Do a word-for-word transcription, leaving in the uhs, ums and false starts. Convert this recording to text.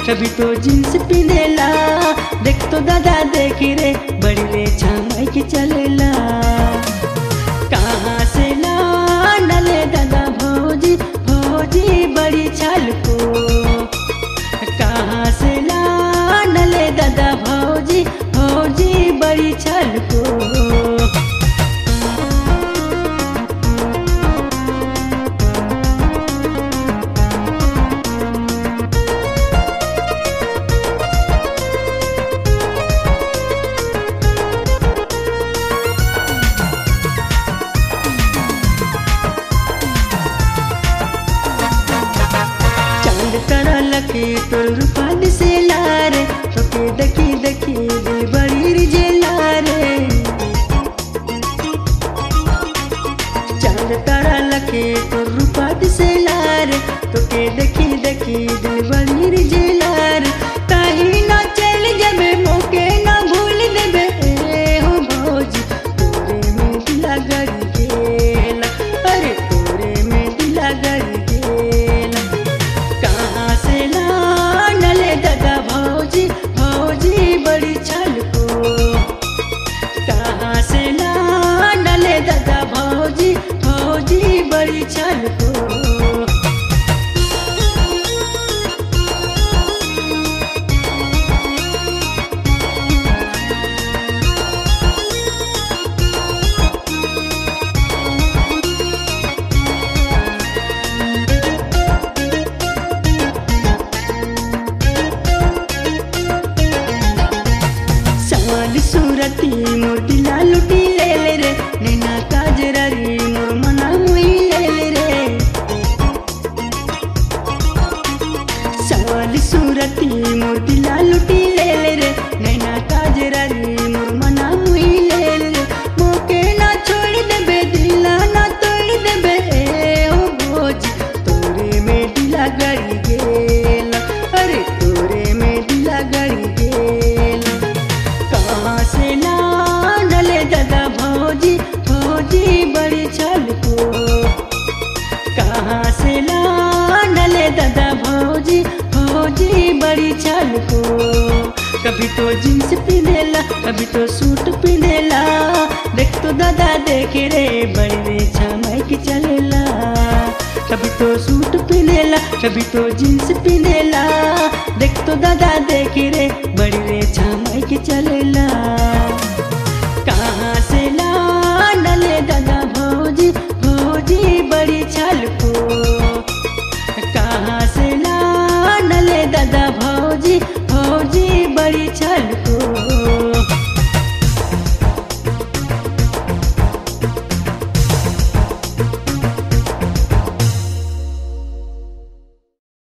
कभी तो जींस पिनेला। देख तो दादा देख रे बड़ी रे छामाई के चलेला। कहाँ से ला नले दादा भौजी भौजी बड़ी छाल को। कहाँ से ला नले दादा भौजी भौजी बड़ी छाल को। लखे तोर रूपा दिसे लारे तोके देखी देखी दिल बड़ी रिजे लारे। चांद तारा लखे तोर रूपा दिसे लारे तोके देखी देखी दिल बड़ी रिजे लारे। कहीं ना चल जबे मौके ना भूल देबे हो भौजी तोरे में दिला गड़ी गेला। अरे तोरे में दिला गड़ी गेला। कहाँ से ला नले दादा भौजी भौजी बड़ी छल को। कहाँ से ला नले दादा भौजी भौजी बड़ी छल को। सूरती मोर दिला लुटी ले ले रे नैना काजरारी मोर मना मुई ले ले रे। सवाल सूरती मोर दिला लुटी ले ले रे नैना काजरारी मोर मना मुई ले ले रे। मोके ना छोड़ देबे दिला ना तोड़ देबे ओ भौजी तोरे में दिला गड़ी गेला। अरे तोरे में दिला गड़ी गेला। कहाँ से ला नले दादा भौजी भौजी बड़ी छल को। कहाँ से ला नले दादा भौजी भौजी बड़ी छल को। कभी तो जींस पिनेला कभी तो सूट पिनेला। देख तो दादा देख रे बड़ी रे छामाई के चलेला। कभी तो सूट पिनेला कभी तो जींस पिनेला। देख तो दादा देख रे